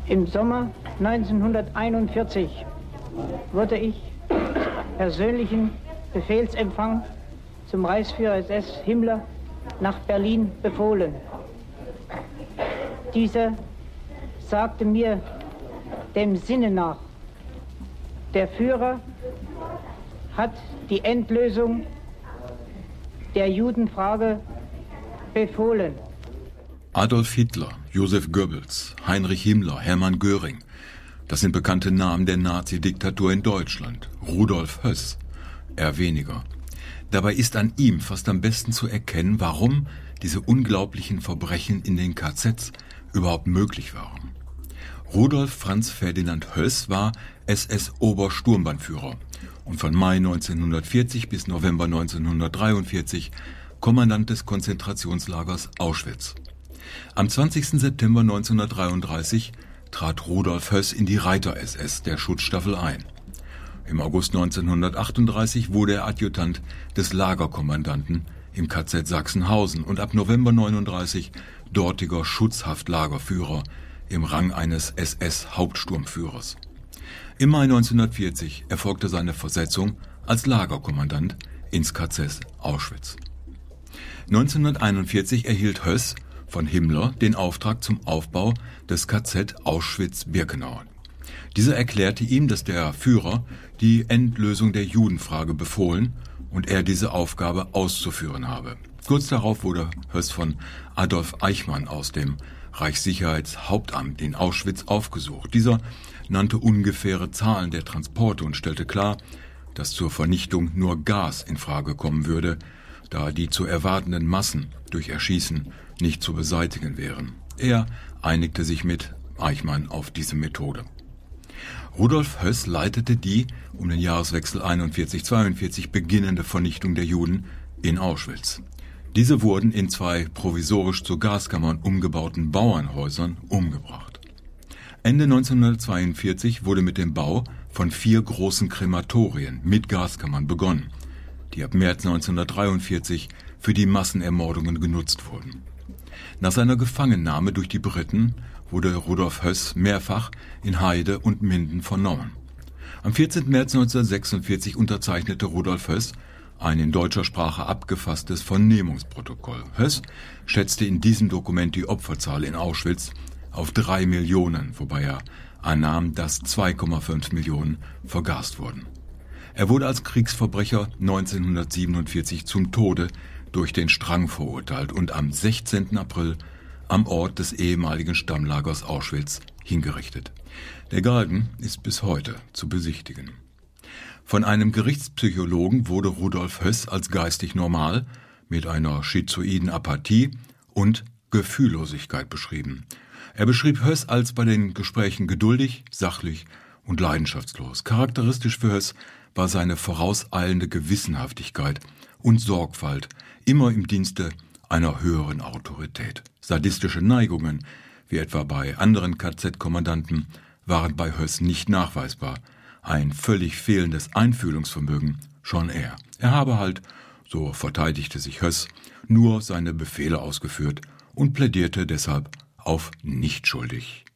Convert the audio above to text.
Im Sommer 1941 wurde ich persönlichen Befehlsempfang zum Reichsführer SS Himmler nach Berlin befohlen. Dieser sagte mir dem Sinne nach, der Führer hat die Endlösung der Judenfrage befohlen. Adolf Hitler, Josef Goebbels, Heinrich Himmler, Hermann Göring, das sind bekannte Namen der Nazi-Diktatur in Deutschland. Rudolf Höss, eher weniger. Dabei ist an ihm fast am besten zu erkennen, warum diese unglaublichen Verbrechen in den KZs überhaupt möglich waren. Rudolf Franz Ferdinand Höss war SS-Obersturmbannführer und von Mai 1940 bis November 1943 Kommandant des Konzentrationslagers Auschwitz. Am 20. September 1933 trat Rudolf Höss in die Reiter-SS der Schutzstaffel ein. Im August 1938 wurde er Adjutant des Lagerkommandanten im KZ Sachsenhausen und ab November 1939 dortiger Schutzhaftlagerführer im Rang eines SS-Hauptsturmführers. Im Mai 1940 erfolgte seine Versetzung als Lagerkommandant ins KZ Auschwitz. 1941 erhielt Höss von Himmler den Auftrag zum Aufbau des KZ Auschwitz-Birkenau. Dieser erklärte ihm, dass der Führer die Endlösung der Judenfrage befohlen und er diese Aufgabe auszuführen habe. Kurz darauf wurde Höss von Adolf Eichmann aus dem Reichssicherheitshauptamt in Auschwitz aufgesucht. Dieser nannte ungefähre Zahlen der Transporte und stellte klar, dass zur Vernichtung nur Gas in Frage kommen würde, da die zu erwartenden Massen durch Erschießen nicht zu beseitigen wären. Er einigte sich mit Eichmann auf diese Methode. Rudolf Höss leitete die um den Jahreswechsel 41/42 beginnende Vernichtung der Juden in Auschwitz. Diese wurden in 2 provisorisch zu Gaskammern umgebauten Bauernhäusern umgebracht. Ende 1942 wurde mit dem Bau von 4 großen Krematorien mit Gaskammern begonnen, die ab März 1943 für die Massenermordungen genutzt wurden. Nach seiner Gefangennahme durch die Briten wurde Rudolf Höss mehrfach in Heide und Minden vernommen. Am 14. März 1946 unterzeichnete Rudolf Höss ein in deutscher Sprache abgefasstes Vernehmungsprotokoll. Höss schätzte in diesem Dokument die Opferzahl in Auschwitz auf 3 Millionen, wobei er annahm, dass 2,5 Millionen vergast wurden. Er wurde als Kriegsverbrecher 1947 zum Tode durch den Strang verurteilt und am 16. April am Ort des ehemaligen Stammlagers Auschwitz hingerichtet. Der Galgen ist bis heute zu besichtigen. Von einem Gerichtspsychologen wurde Rudolf Höss als geistig normal mit einer schizoiden Apathie und Gefühllosigkeit beschrieben. Er beschrieb Höss als bei den Gesprächen geduldig, sachlich und leidenschaftslos. Charakteristisch für Höss war seine vorauseilende Gewissenhaftigkeit und Sorgfalt, immer im Dienste einer höheren Autorität. Sadistische Neigungen, wie etwa bei anderen KZ-Kommandanten, waren bei Höss nicht nachweisbar. Ein völlig fehlendes Einfühlungsvermögen schon er. Er habe halt, so verteidigte sich Höss, nur seine Befehle ausgeführt und plädierte deshalb auf nicht schuldig.